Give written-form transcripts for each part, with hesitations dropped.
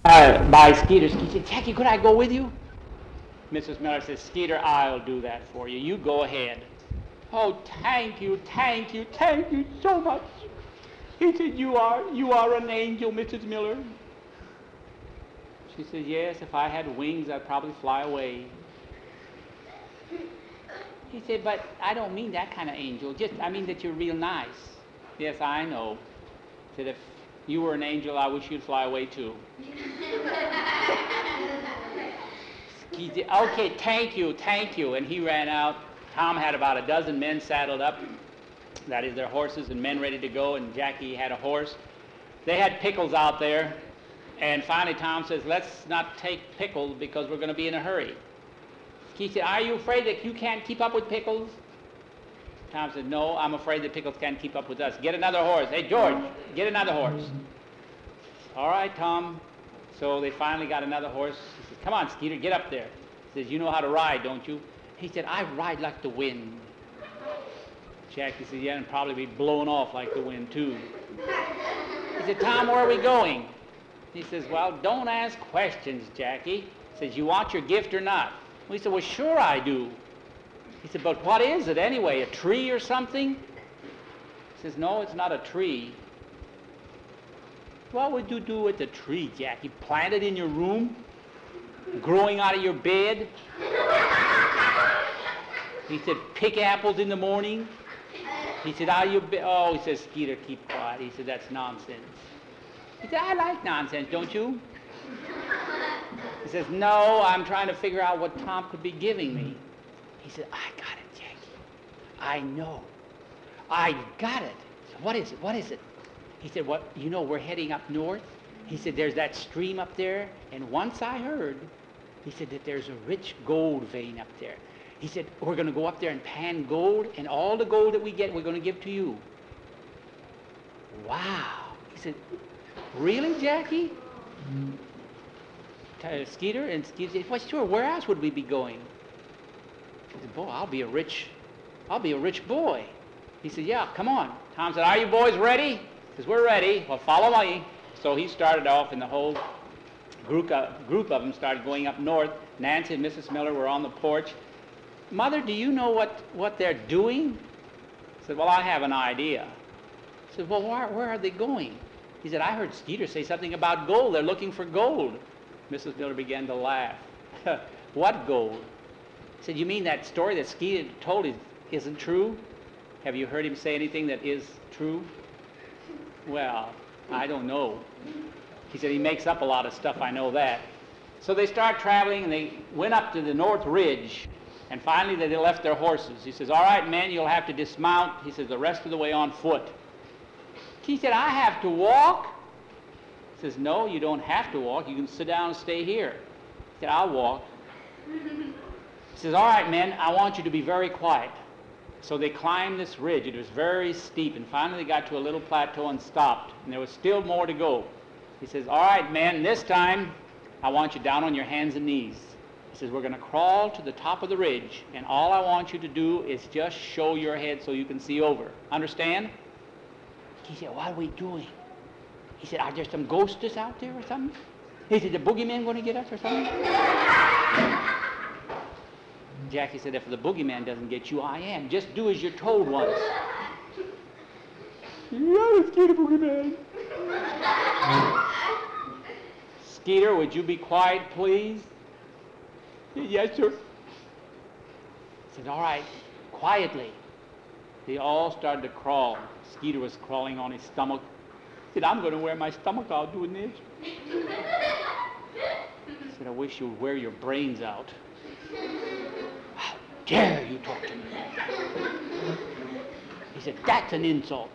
by Skeeter. He said, Jackie, could I go with you? Mrs. Miller says, Skeeter, I'll do that for you. You go ahead. Oh, thank you so much. He said, you are an angel, Mrs. Miller. She said, yes, if I had wings, I'd probably fly away. He said, but I don't mean that kind of angel. I mean that you're real nice. Yes, I know. He said, if you were an angel, I wish you'd fly away too. He said, okay, thank you. And he ran out. Tom had about a dozen men saddled up, that is their horses, and men ready to go, and Jackie had a horse. They had Pickles out there, and finally Tom says, let's not take Pickles because we're going to be in a hurry. He said, are you afraid that you can't keep up with Pickles? Tom said, no, I'm afraid that Pickles can't keep up with us. Get another horse. Hey, George, get another horse. All right, Tom. So they finally got another horse. He says, come on, Skeeter, get up there. He says, you know how to ride, don't you? He said, I ride like the wind. Jackie said, yeah, and probably be blown off like the wind, too. He said, Tom, where are we going? He says, well, don't ask questions, Jackie. He says, you want your gift or not? Well, he said, well, sure I do. He said, but what is it anyway, a tree or something? He says, no, it's not a tree. What would you do with the tree, Jackie? Plant it in your room? Growing out of your bed? He said, pick apples in the morning? He said, oh, he says, Skeeter, keep quiet. He said, that's nonsense. He said, I like nonsense, don't you? He says, no, I'm trying to figure out what Tom could be giving me. He said, I got it, Jackie. I know. I got it. So what is it? He said, we're heading up north. He said, there's that stream up there, and once I heard, he said that there's a rich gold vein up there. He said, we're going to go up there and pan gold, and all the gold that we get, we're going to give to you. Wow. He said, really, Jackie? Skeeter? And Skeeter said, well, sure, where else would we be going? He said, boy, I'll be a rich boy. He said, yeah, come on. Tom said, are you boys ready? He says, we're ready. Well, follow me. So he started off, and the whole group of them started going up north. Nancy and Mrs. Miller were on the porch. Mother, do you know what they're doing? I said, well, I have an idea. I said, well, where are they going? He said, I heard Skeeter say something about gold. They're looking for gold. Mrs. Miller began to laugh. What gold? He said, you mean that story that Skeeter told isn't true? Have you heard him say anything that is true? Well, I don't know. He said, he makes up a lot of stuff, I know that. So they start traveling, and they went up to the North Ridge, and finally they left their horses. He says, all right, men, you'll have to dismount. He says, the rest of the way on foot. He said, I have to walk? He says, no, you don't have to walk. You can sit down and stay here. He said, I'll walk. He says, all right, men, I want you to be very quiet. So they climbed this ridge. It was very steep, and finally they got to a little plateau and stopped, and there was still more to go. He says, all right, men, this time I want you down on your hands and knees. He says, we're going to crawl to the top of the ridge, and all I want you to do is just show your head so you can see over. Understand? He said, what are we doing? He said, are there some ghosts out there or something? He said, the boogeyman going to get us or something? Jackie said, if the boogeyman doesn't get you, I am. Just do as you're told once. Yeah, Skeeter, boogeyman. Skeeter, would you be quiet, please? Yes, sir. He said, all right, quietly. They all started to crawl. Skeeter was crawling on his stomach. He said, I'm going to wear my stomach out doing this. He said, I wish you would wear your brains out. How dare you talk to me? He said, that's an insult.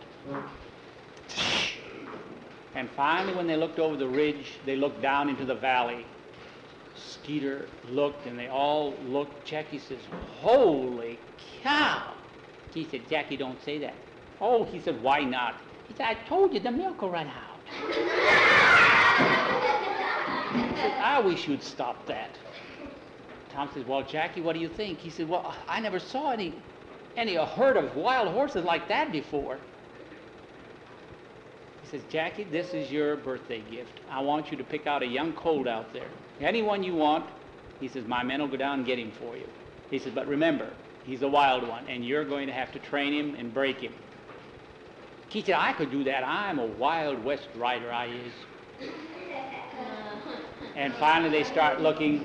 And finally, when they looked over the ridge, they looked down into the valley. Skeeter looked, and they all looked. Jackie says, holy cow. He said, Jackie, don't say that. Oh, he said, why not? He said, I told you the milk will run out. He said, I wish you'd stop that. Tom says, well, Jackie, what do you think? He said, well, I never saw a herd of wild horses like that before. He He says, Jackie, this is your birthday gift. I want you to pick out a young colt out there. Anyone you want. He says, my men will go down and get him for you. He says, but remember, he's a wild one, and you're going to have to train him and break him. He said, I could do that. I'm a Wild West rider, I is. And finally they start looking.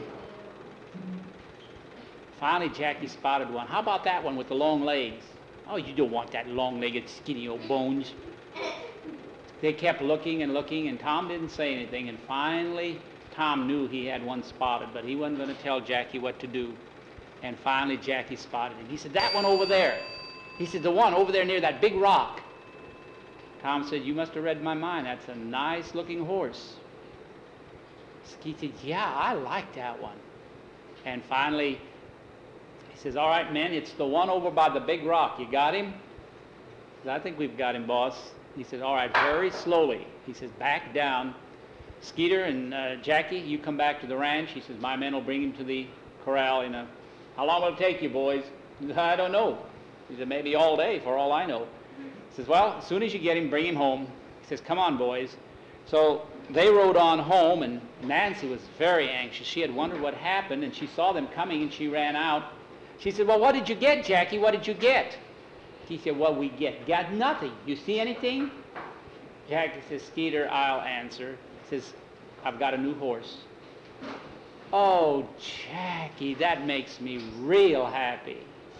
Finally Jackie spotted one. How about that one with the long legs? Oh, you don't want that long-legged, skinny old bones. They kept looking and looking, and Tom didn't say anything, and finally Tom knew he had one spotted, but he wasn't going to tell Jackie what to do. And finally Jackie spotted him. He said, that one over there. He said, the one over there near that big rock. Tom said, you must have read my mind. That's a nice-looking horse. He said, yeah, I like that one. And finally, he says, all right, men, it's the one over by the big rock. You got him? He said, I think we've got him, boss. He said, all right, very slowly. He says, back down. Skeeter and Jackie, you come back to the ranch. He says, my men will bring him to the corral in a... How long will it take you, boys? He said, I don't know. He said, maybe all day, for all I know. He says, well, as soon as you get him, bring him home. He says, come on, boys. So they rode on home, and Nancy was very anxious. She had wondered what happened, and she saw them coming, and she ran out. She said, well, what did you get, Jackie? What did you get? He said, what we get? Got nothing. You see anything? Jackie says, Skeeter, I'll answer. He says, I've got a new horse. Oh, Jackie, that makes me real happy.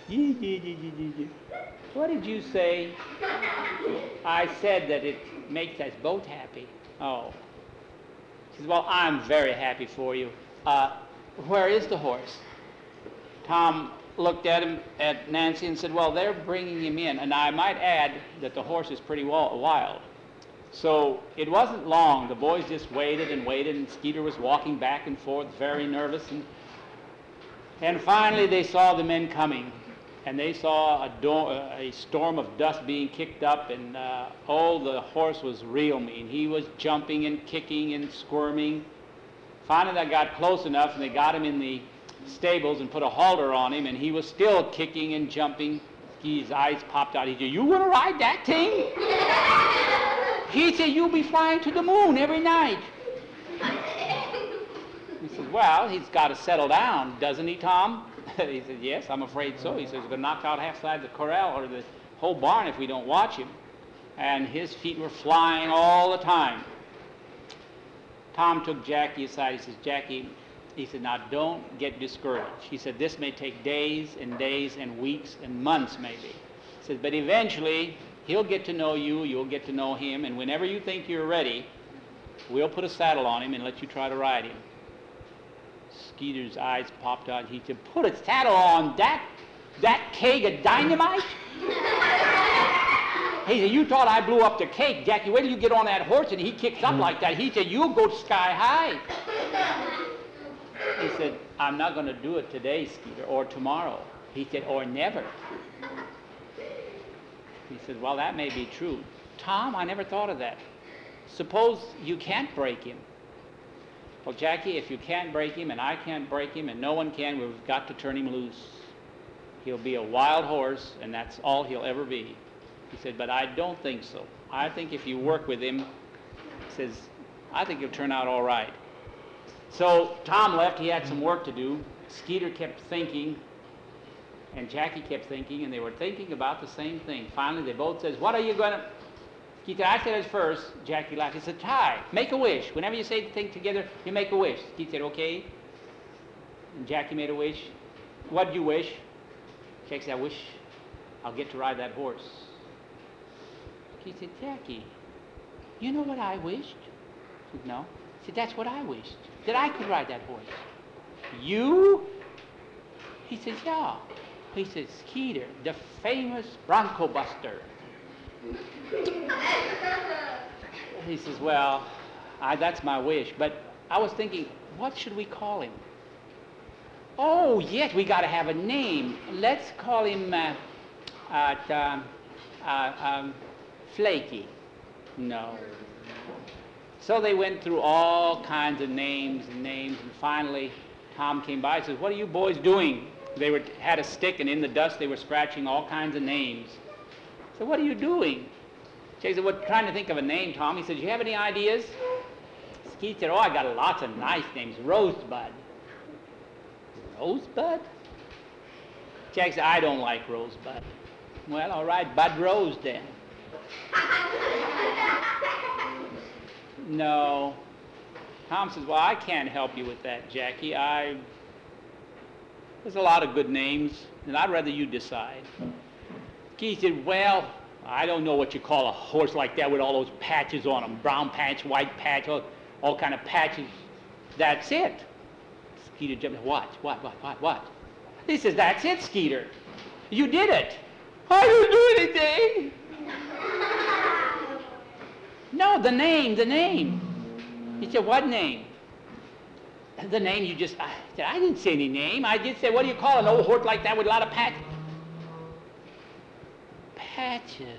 What did you say? I said that it makes us both happy. Oh. She says, well, I'm very happy for you. Where is the horse? Tom looked at him, at Nancy, and said, well, they're bringing him in. And I might add that the horse is pretty wild. So it wasn't long. The boys just waited and waited, and Skeeter was walking back and forth, very nervous. And finally they saw the men coming, and they saw a storm of dust being kicked up, and the horse was real mean. He was jumping and kicking and squirming. Finally they got close enough, and they got him in the stables and put a halter on him, and he was still kicking and jumping. His eyes popped out. He said, you want to ride that thing? He said, you'll be flying to the moon every night. He said, well, he's got to settle down, doesn't he, Tom? He said, yes, I'm afraid so. He says, he's going to knock out half side of the corral or the whole barn if we don't watch him. And his feet were flying all the time. Tom took Jackie aside. He says, Jackie, he said, now don't get discouraged. He said, this may take days and days and weeks and months maybe. He says, but eventually he'll get to know you, you'll get to know him, and whenever you think you're ready, we'll put a saddle on him and let you try to ride him. Skeeter's eyes popped out. He said, put a saddle on that keg of dynamite? He said, you thought I blew up the cake, Jackie. Wait till you get on that horse and he kicks up like that. He said, you'll go sky high. He said, I'm not going to do it today, Skeeter, or tomorrow. He said, or never. He said, well, that may be true. Tom, I never thought of that. Suppose you can't break him. Well, Jackie, if you can't break him and I can't break him and no one can, we've got to turn him loose. He'll be a wild horse, and that's all he'll ever be. He said, but I don't think so. I think if you work with him, he says, I think he'll turn out all right. So Tom left. He had some work to do. Skeeter kept thinking, and Jackie kept thinking, and they were thinking about the same thing. Finally, they both said, what are you going to... He said, I said it first. Jackie laughed. He said, Ty, make a wish. Whenever you say the thing together, you make a wish. He said, okay. And Jackie made a wish. What did you wish? Jackie said, I wish I'll get to ride that horse. He said, Jackie, you know what I wished? He said, no. He said, that's what I wished, that I could ride that horse. You? He says, yeah. He says, Skeeter, the famous Bronco Buster. He says, well, that's my wish, but I was thinking, what should we call him? Oh, yes, we got to have a name. Let's call him Flaky. No. So they went through all kinds of names, and finally Tom came by and says, what are you boys doing? They had a stick, and in the dust they were scratching all kinds of names. So what are you doing? Jackie said, "What? Trying to think of a name, Tom." He said, "Do you have any ideas?" Skeeter said, "Oh, I got lots of nice names. Rosebud." Rosebud? Jackie said, "I don't like Rosebud." Well, all right, Bud Rose then. No. Tom says, "Well, I can't help you with that, Jackie. There's a lot of good names, and I'd rather you decide." He said, "Well, I don't know what you call a horse like that with all those patches on him. Brown patch, white patch, all kind of patches. That's it." Skeeter jumped, "What? He says, "That's it, Skeeter. You did it." "I didn't do anything." "No, the name. He said, "What name?" "The name you just," I said, "I didn't say any name. I just said, what do you call an old horse like that with a lot of patches?" Patches.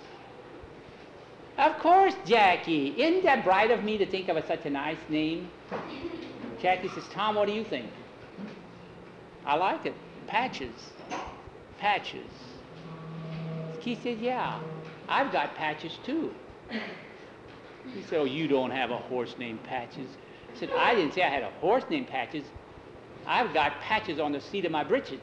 "Of course, Jackie. Isn't that bright of me to think of such a nice name?" Jackie says, "Tom, what do you think?" "I like it. Patches. Patches." He said, "Yeah, I've got Patches too." He said, "Oh, you don't have a horse named Patches." I said, "I didn't say I had a horse named Patches. I've got patches on the seat of my breeches."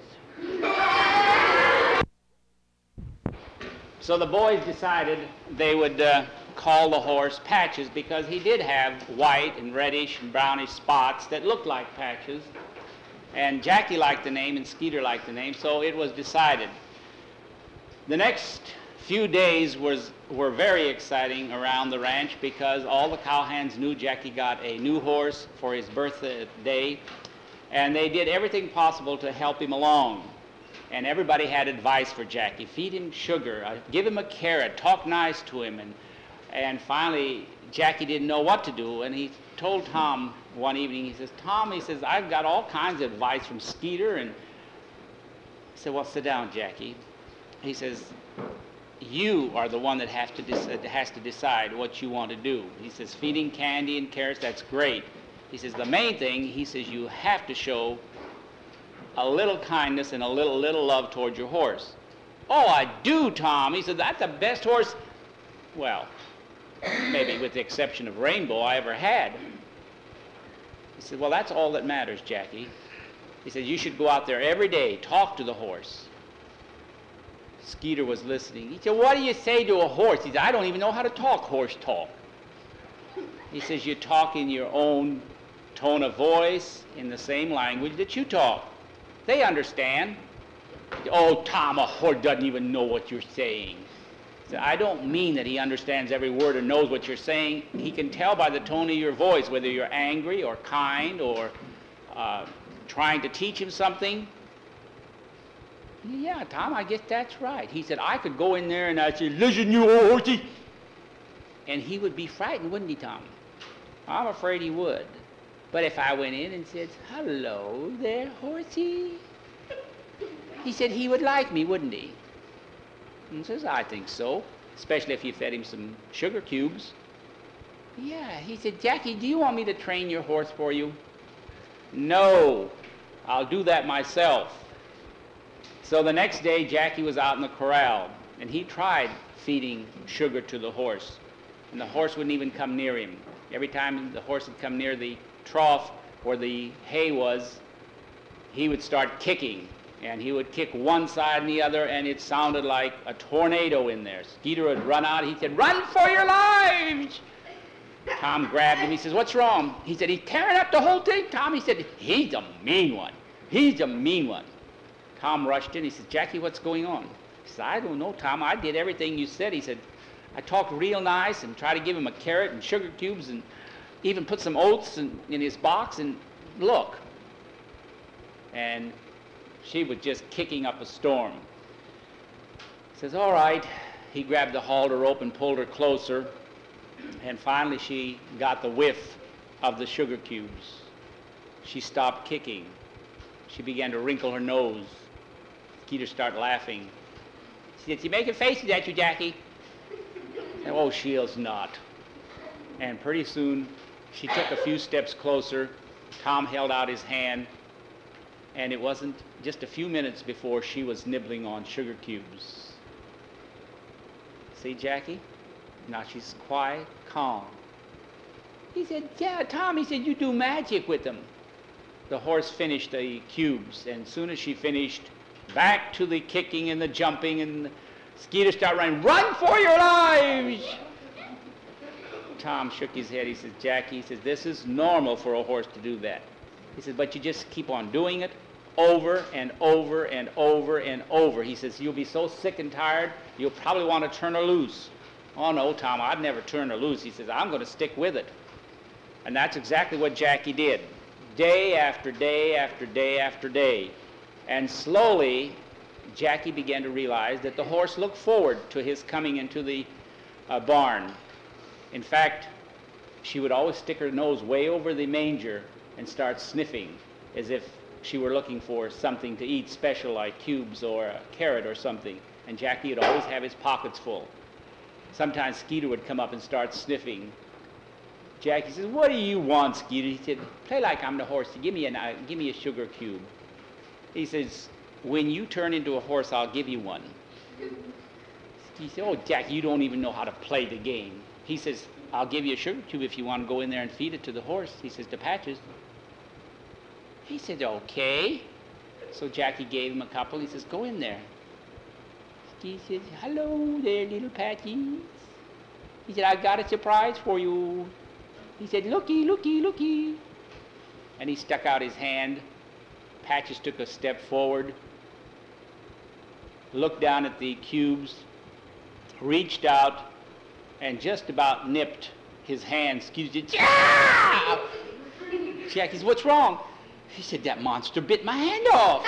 So the boys decided they would call the horse Patches because he did have white and reddish and brownish spots that looked like patches. And Jackie liked the name and Skeeter liked the name, so it was decided. The next few days were very exciting around the ranch because all the cowhands knew Jackie got a new horse for his birthday, and they did everything possible to help him along. And everybody had advice for Jackie. Feed him sugar, give him a carrot, talk nice to him. And finally, Jackie didn't know what to do, and he told Tom one evening, he says, "Tom," he says, "I've got all kinds of advice from Skeeter." And he said, "Well, sit down, Jackie." He says, "You are the one that has to decide what you want to do." He says, "Feeding candy and carrots, that's great." He says, "The main thing," he says, "you have to show a little kindness and a little love toward your horse." "Oh, I do, Tom." He said, "That's the best horse, well, maybe with the exception of Rainbow, I ever had." He said, "Well, that's all that matters, Jackie." He said, "You should go out there every day, talk to the horse." Skeeter was listening. He said, "What do you say to a horse?" He said, "I don't even know how to talk horse talk." He says, "You talk in your own tone of voice, in the same language that you talk. They understand." "Oh, Tom, a horse doesn't even know what you're saying." He said, "I don't mean that he understands every word or knows what you're saying. He can tell by the tone of your voice whether you're angry or kind or trying to teach him something." "Yeah, Tom, I guess that's right." He said, "I could go in there and I'd say, 'Listen, you old horsey,' and he would be frightened, wouldn't he, Tom?" "I'm afraid he would. But if I went in and said, 'Hello there, horsey,' he said he would like me, wouldn't he?" And says, "I think so, especially if you fed him some sugar cubes." "Yeah," he said, "Jackie, do you want me to train your horse for you?" "No, I'll do that myself." So the next day, Jackie was out in the corral, and he tried feeding sugar to the horse, and the horse wouldn't even come near him. Every time the horse would come near the trough where the hay was, he would start kicking, and he would kick one side and the other, and it sounded like a tornado in there. Skeeter would run out. He said, "Run for your lives!" Tom grabbed him. He says, "What's wrong?" He said, "He's tearing up the whole thing, Tom." He said, "He's a mean one. He's a mean one." Tom rushed in. He said, "Jackie, what's going on?" He said, "I don't know, Tom. I did everything you said." He said, "I talked real nice and tried to give him a carrot and sugar cubes and even put some oats in his box, and look." And she was just kicking up a storm. He says, "All right." He grabbed the halter rope and pulled her closer, and finally she got the whiff of the sugar cubes. She stopped kicking. She began to wrinkle her nose. Skeeter started laughing. She said, "She's making faces at you, Jackie." And, "Oh, she is not." And pretty soon she took a few steps closer. Tom held out his hand, and it wasn't just a few minutes before she was nibbling on sugar cubes. See, Jackie? Now she's quiet, calm. He said, yeah, Tom, he said, you do magic with them. The horse finished the cubes, and as soon as she finished, back to the kicking and the jumping, and Skeeter started running, run for your lives! Tom shook his head. He says, Jackie, he says, this is normal for a horse to do that. He says, but you just keep on doing it over and over and over and over. He says, you'll be so sick and tired, you'll probably want to turn her loose. Oh, no, Tom, I'd never turn her loose. He says, I'm going to stick with it. And that's exactly what Jackie did, day after day after day after day. And slowly, Jackie began to realize that the horse looked forward to his coming into the barn. In fact, she would always stick her nose way over the manger and start sniffing as if she were looking for something to eat special, like cubes or a carrot or something. And Jackie would always have his pockets full. Sometimes Skeeter would come up and start sniffing. Jackie says, what do you want, Skeeter? He said, play like I'm the horse. Give me a sugar cube. He says, when you turn into a horse, I'll give you one. He said, oh, Jackie, you don't even know how to play the game. He says, I'll give you a sugar cube if you want to go in there and feed it to the horse. He says, to Patches. He said, okay. So Jackie gave him a couple. He says, go in there. He says, hello there, little Patches. He said, I've got a surprise for you. He said, looky, looky, looky. And he stuck out his hand. Patches took a step forward, looked down at the cubes, reached out, and just about nipped his hand. Excuse me. Yeah! Jackie said, what's wrong? He said, that monster bit my hand off.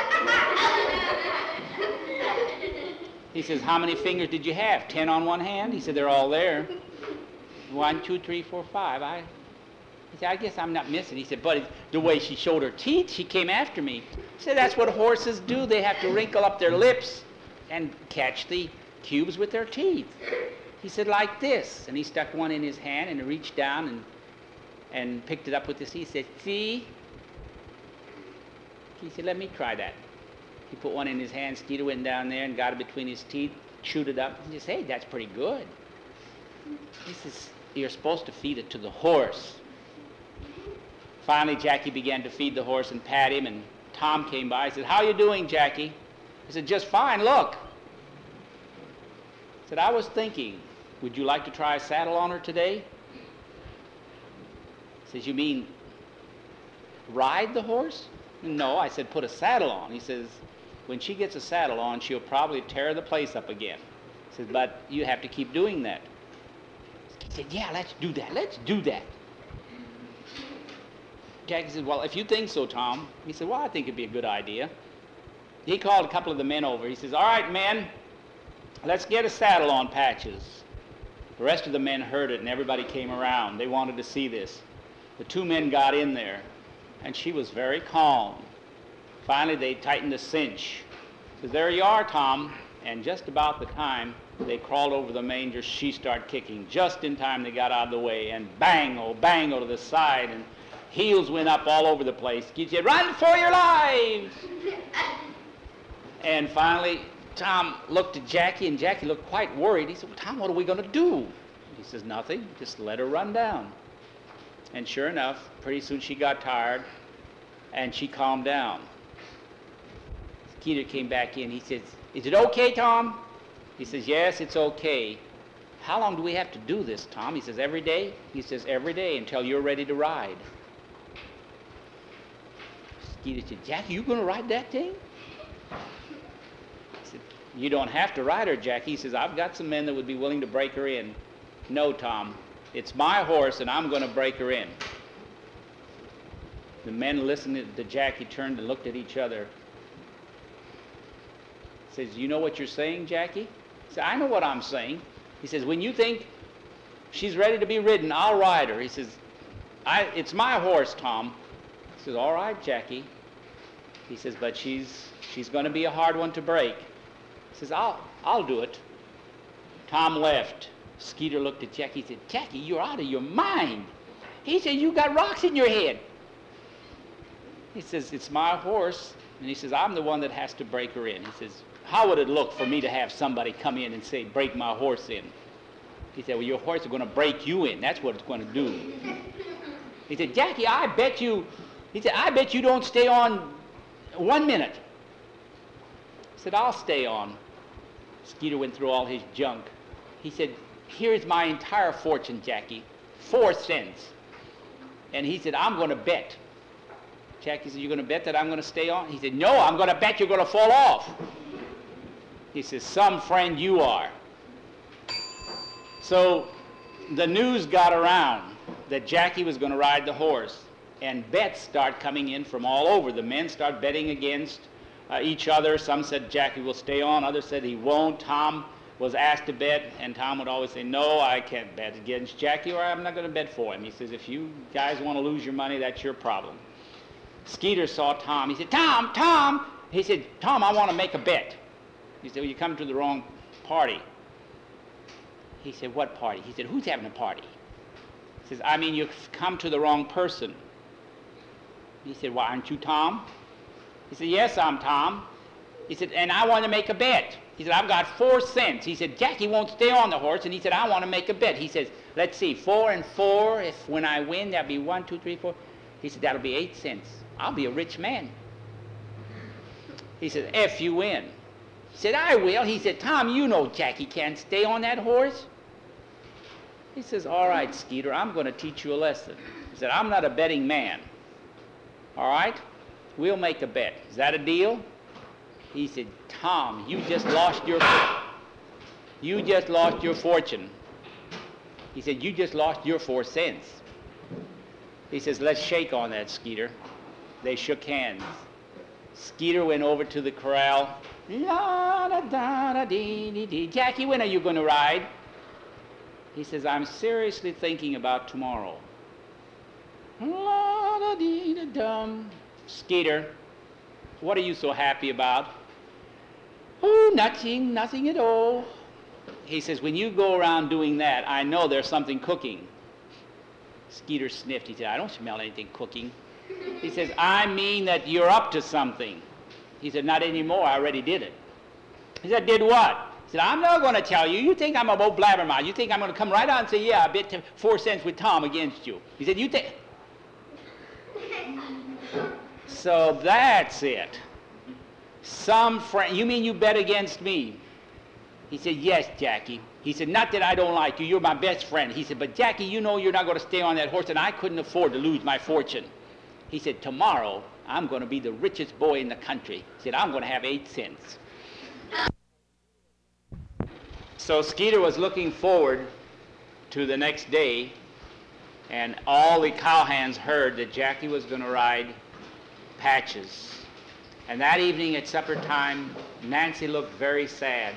He says, how many fingers did you have? 10 on one hand? He said, they're all there. 1, 2, 3, 4, 5. He said, I guess I'm not missing. He said, but the way she showed her teeth, she came after me. He said, that's what horses do. They have to wrinkle up their lips and catch the cubes with their teeth. He said, like this. And he stuck one in his hand and reached down and picked it up with his teeth. He said, see? He said, let me try that. He put one in his hand. Skeeter went down there and got it between his teeth, chewed it up. He says, hey, that's pretty good. He says, you're supposed to feed it to the horse. Finally, Jackie began to feed the horse and pat him, and Tom came by. He said, how you doing, Jackie? He said, just fine, look. He said, I was thinking, would you like to try a saddle on her today? He says, you mean ride the horse? No, I said, put a saddle on. He says, when she gets a saddle on, she'll probably tear the place up again. He says, but you have to keep doing that. He said, yeah, let's do that. Let's do that. Jackie said, well, if you think so, Tom. He said, well, I think it'd be a good idea. He called a couple of the men over. He says, all right, men, let's get a saddle on Patches. The rest of the men heard it, and everybody came around. They wanted to see this. The 2 men got in there, and she was very calm. Finally, they tightened the cinch. He says, there you are, Tom. And just about the time they crawled over the manger, she started kicking. Just in time, they got out of the way, and bang, oh, to the side, and heels went up all over the place. He said, run for your lives! And finally, Tom looked at Jackie, and Jackie looked quite worried. He said, well, Tom, what are we going to do? He says, nothing. Just let her run down. And sure enough, pretty soon she got tired, and she calmed down. Skeeter came back in. He says, is it okay, Tom? He says, yes, it's okay. How long do we have to do this, Tom? He says, every day? He says, every day until you're ready to ride. Skeeter said, Jackie, you going to ride that thing? He said, you don't have to ride her, Jackie. He says, I've got some men that would be willing to break her in. No, Tom, it's my horse, and I'm going to break her in. The men listened to Jackie, turned and looked at each other. He says, you know what you're saying, Jackie? He said, I know what I'm saying. He says, when you think she's ready to be ridden, I'll ride her. He says, it's my horse, Tom. He says, all right, Jackie. He says, but she's going to be a hard one to break. He says, I'll do it. Tom left. Skeeter looked at Jackie. He said, Jackie, you're out of your mind. He said, you got rocks in your head. He says, it's my horse. And he says, I'm the one that has to break her in. He says, how would it look for me to have somebody come in and say, break my horse in? He said, well, your horse is going to break you in. That's what it's going to do. He said, Jackie, I bet you, he said, I bet you don't stay on 1 minute. He said, I'll stay on. Skeeter went through all his junk. He said, here's my entire fortune, Jackie, 4 cents. And he said, I'm going to bet. Jackie said, you're going to bet that I'm going to stay on? He said, no, I'm going to bet you're going to fall off. He says, some friend you are. So the news got around that Jackie was going to ride the horse, and bets start coming in from all over. The men start betting against each other. Some said Jackie will stay on, others said he won't. Tom was asked to bet, and Tom would always say, no, I can't bet against Jackie, or I'm not going to bet for him. He says, if you guys want to lose your money, that's your problem. Skeeter saw Tom. He said, Tom! He said, Tom, I want to make a bet. He said, well, you come to the wrong party. He said, what party? He said, who's having a party? He says, I mean, you've come to the wrong person. He said, well, aren't you Tom? He said, yes, I'm Tom. He said, and I want to make a bet. He said, I've got 4 cents. He said, Jackie won't stay on the horse. And he said, I want to make a bet. He says, let's see, 4 and 4. If when I win, that'll be 1, 2, 3, 4. He said, that'll be 8 cents. I'll be a rich man. He said, if you win. He said, I will. He said, Tom, you know Jackie can't stay on that horse. He says, all right, Skeeter, I'm going to teach you a lesson. He said, I'm not a betting man. All right? We'll make a bet. Is that a deal? He said, Tom, you just lost your fortune. He said, you just lost your 4 cents. He says, let's shake on that, Skeeter. They shook hands. Skeeter went over to the corral. La da da da dee dee dee. Jackie, when are you going to ride? He says, I'm seriously thinking about tomorrow. La da dee da dum. Skeeter, what are you so happy about? Oh, nothing at all. He says, when you go around doing that, I know there's something cooking. Skeeter sniffed. He said, I don't smell anything cooking. He says, I mean that you're up to something. He said, not anymore. I already did it. He said, did what? He said, I'm not going to tell you. You think I'm a old blabbermouth. You think I'm going to come right out and say, yeah, I bet 4 cents with Tom against you. He said, you think... So that's it. Some friend... You mean you bet against me? He said, yes, Jackie. He said, not that I don't like you. You're my best friend. He said, but Jackie, you know you're not going to stay on that horse, and I couldn't afford to lose my fortune. He said, tomorrow, I'm going to be the richest boy in the country. He said, I'm going to have 8 cents. So Skeeter was looking forward to the next day, and all the cowhands heard that Jackie was going to ride Patches. And that evening at supper time, Nancy looked very sad.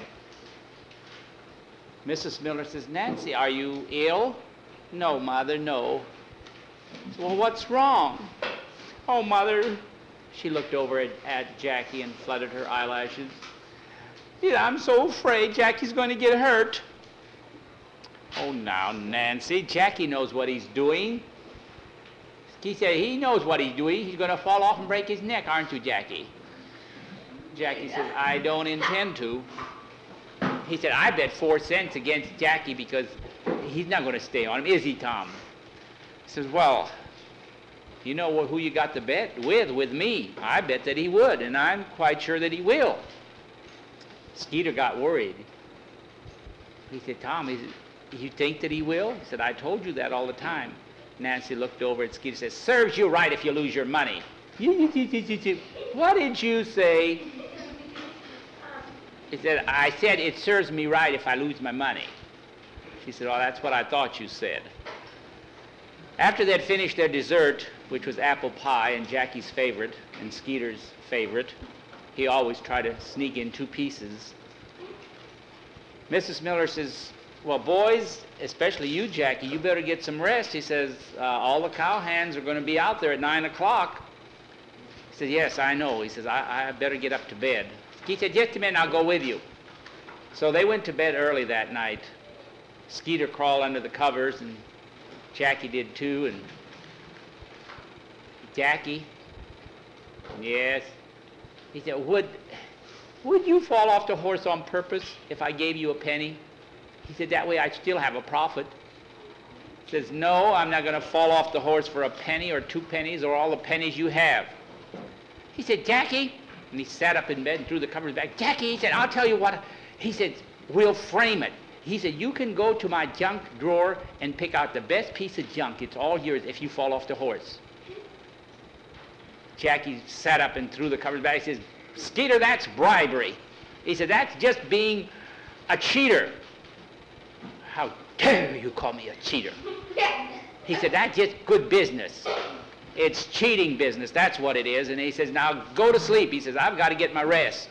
Mrs. Miller says, Nancy, are you ill? No, Mother, no. Well, what's wrong? Oh, Mother. She looked over at Jackie and fluttered her eyelashes. Yeah, I'm so afraid Jackie's going to get hurt. Oh, now, Nancy, Jackie knows what he's doing. He said he knows what he's doing. He's going to fall off and break his neck, aren't you, Jackie? Jackie says, I don't intend to. He said, I bet 4 cents against Jackie because he's not going to stay on him, is he, Tom? He says, well, you know who you got to bet with me. I bet that he would, and I'm quite sure that he will. Skeeter got worried. He said, Tom, you think that he will? He said, I told you that all the time. Nancy looked over at Skeeter and said, serves you right if you lose your money. What did you say? He said, I said it serves me right if I lose my money. She said, oh, that's what I thought you said. After they'd finished their dessert, which was apple pie and Jackie's favorite and Skeeter's favorite, he always tried to sneak in 2 pieces. Mrs. Miller says, well, boys, especially you, Jackie, you better get some rest. He says, all the cowhands are going to be out there at 9 o'clock. He said, yes, I know. He says, I better get up to bed. He said, just a minute, I'll go with you. So they went to bed early that night. Skeeter crawled under the covers, and Jackie did too. And Jackie, yes. He said, would you fall off the horse on purpose if I gave you a penny? He said, that way I still have a profit. He says, no, I'm not going to fall off the horse for a penny or 2 pennies or all the pennies you have. He said, Jackie, and he sat up in bed and threw the covers back. Jackie, he said, I'll tell you what. He said, we'll frame it. He said, you can go to my junk drawer and pick out the best piece of junk. It's all yours if you fall off the horse. Jackie sat up and threw the covers back. He says, Skeeter, that's bribery. He said, that's just being a cheater. How dare you call me a cheater? He said, that's just good business. It's cheating business, that's what it is. And he says, now go to sleep. He says, I've got to get my rest.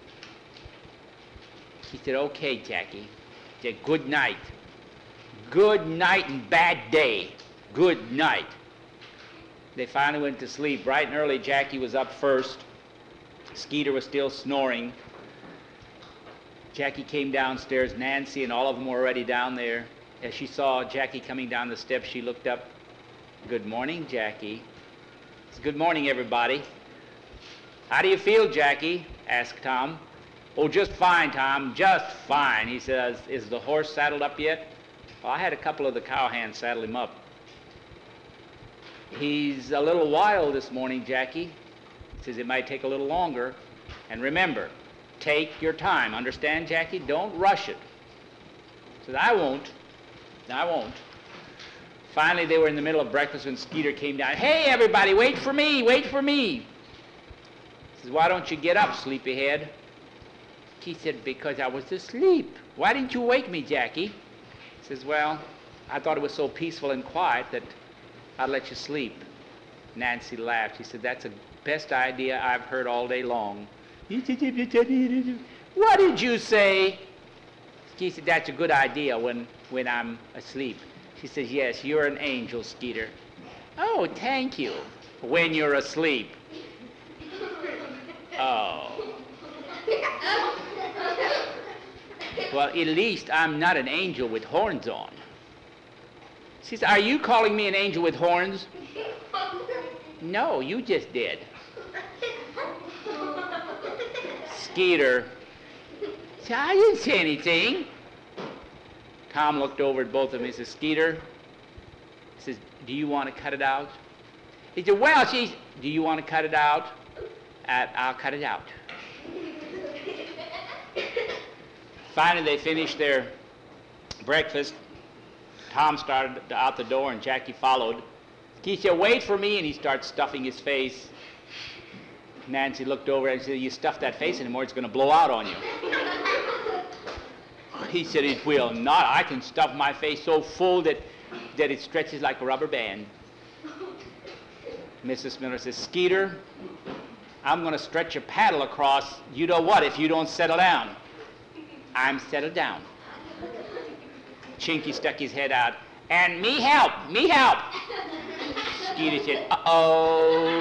He said, okay, Jackie. He said, good night. Good night and bad day. Good night. They finally went to sleep. Bright and early, Jackie was up first. Skeeter was still snoring. Jackie came downstairs. Nancy and all of them were already down there. As she saw Jackie coming down the steps, she looked up. Good morning, Jackie. Said, good morning, everybody. How do you feel, Jackie? Asked Tom. Oh, just fine, Tom, just fine. He says, is the horse saddled up yet? Well, I had a couple of the cowhands saddle him up. He's a little wild this morning, Jackie. He says it might take a little longer. And remember, take your time. Understand, Jackie? Don't rush it. He says, I won't. I won't. Finally, they were in the middle of breakfast when Skeeter came down. Hey, everybody, wait for me, wait for me. He says, why don't you get up, sleepyhead? He said, because I was asleep. Why didn't you wake me, Jackie? He says, well, I thought it was so peaceful and quiet that I'd let you sleep. Nancy laughed. She said, that's the best idea I've heard all day long. What did you say? She said, that's a good idea when I'm asleep. She says, yes, you're an angel, Skeeter. Oh, thank you. When you're asleep. Oh. Well, at least I'm not an angel with horns on. She said, are you calling me an angel with horns? No, you just did. Skeeter said, I didn't say anything. Tom looked over at both of them. He says, Skeeter, he says, do you want to cut it out? He said, well, do you want to cut it out? I'll cut it out. Finally, they finished their breakfast. Tom started out the door, and Jackie followed. He said, wait for me, and he starts stuffing his face. Nancy looked over and said, you stuff that face anymore, it's going to blow out on you. He said, it will not. I can stuff my face so full that it stretches like a rubber band. Mrs. Miller says, Skeeter, I'm going to stretch a paddle across you know what if you don't settle down. I'm settled down. Chinky stuck his head out. And me help, me help. Skeeter said, uh-oh.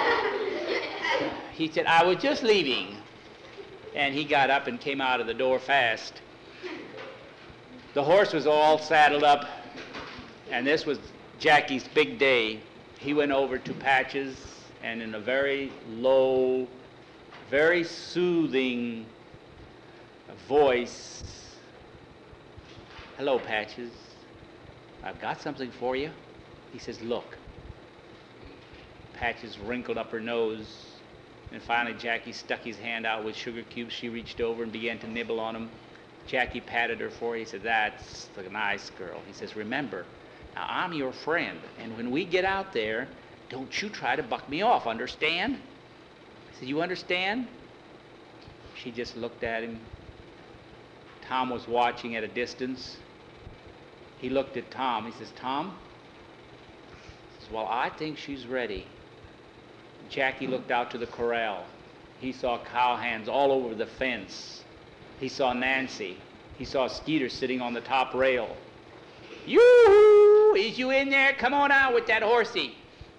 He said, I was just leaving. And he got up and came out of the door fast. The horse was all saddled up, and this was Jackie's big day. He went over to Patches, and in a very low, very soothing voice, hello, Patches. I've got something for you. He says, look. Patches wrinkled up her nose, and finally Jackie stuck his hand out with sugar cubes. She reached over and began to nibble on them. Jackie patted her for her. He said, that's the nice girl. He says, remember, now I'm your friend, and when we get out there, don't you try to buck me off, understand? He said, you understand? She just looked at him. Tom was watching at a distance. He looked at Tom. He says, Tom? He says, well, I think she's ready. Jackie looked out to the corral. He saw cowhands all over the fence. He saw Nancy. He saw Skeeter sitting on the top rail. Yoo-hoo! Is you in there? Come on out with that horsey.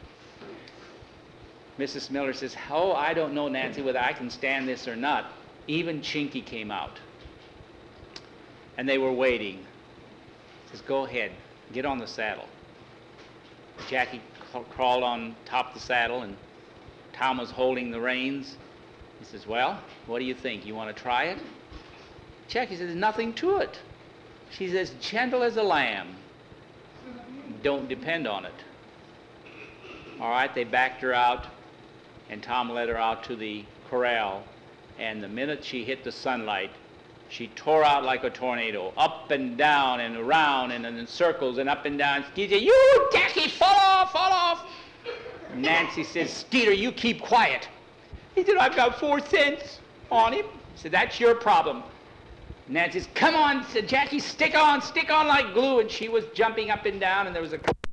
Mrs. Miller says, oh, I don't know, Nancy, whether I can stand this or not. Even Chinky came out. And they were waiting. He says, go ahead. Get on the saddle. Jackie crawled on top of the saddle, and Tom was holding the reins. He says, well, what do you think? You want to try it? Jackie says, there's nothing to it. She's as gentle as a lamb. Don't depend on it. All right, they backed her out, and Tom led her out to the corral, and the minute she hit the sunlight, she tore out like a tornado, up and down and around and in circles and up and down. Skeeter said, "You, Jackie, fall off, fall off." Nancy says, "Skeeter, you keep quiet." He said, "I've got 4 cents on him." He said, "That's your problem." Nancy says, "Come on," said Jackie, stick on like glue." And she was jumping up and down, and there was a